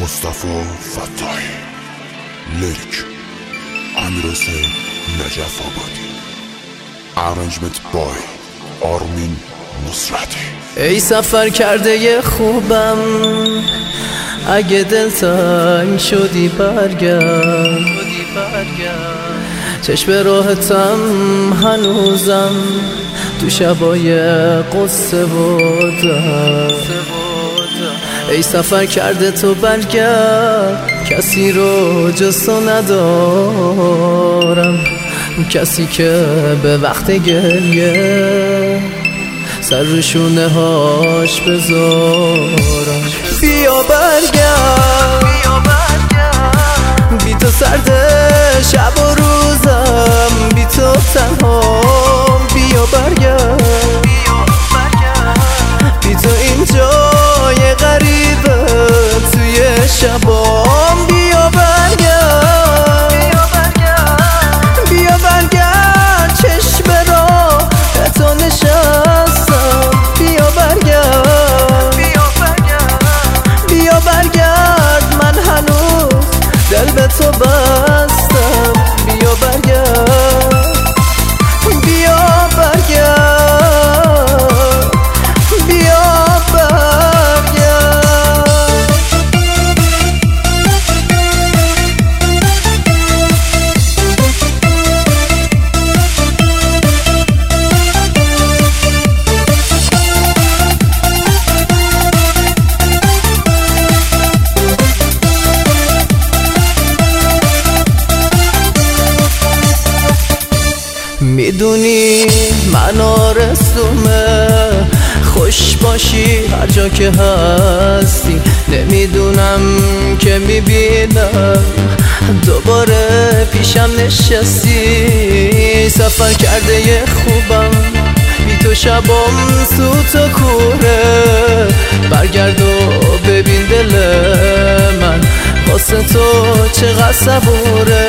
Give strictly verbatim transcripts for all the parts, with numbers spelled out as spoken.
مصطفی فتاحی، لیریک امیرحسین نجف آبادی، ارنجمنت بای آرمین نصرتی. ای سفر کرده ی خوبم، اگه دلتنگ شدی برگرد، چشم راحتم هنوزم تو شبای قصه و درد. ای سفر کرده تو برگرد، کسی رو جز تو ندارم، کسی که به وقت گریه سر رو شونه هاش بذارم. بیا برگرد، بی تو سرده شب و روزم، بی تو تنهام. بیا برگرد، بی تو این جای غریبه توی شبام. بیا برگرد، بیا برگرد، چشم راه تو نشستم. بیا برگرد، بیا برگرد، من هنوز دل به تو بستم. بیا برگرد، بیا برگرد، بیا برگرد. میدونی من آرزومه خوش باشی هر جا که هستی. نمیدونم که میبینم دوباره پیشم نشستی. سفر کرده ی خوبم، بی تو شبام سوت و کوره. برگرد و ببین دل من واسه تو چقدر صبوره.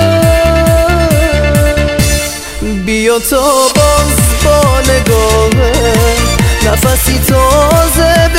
بیا تو باز با نگاه نفسی تازه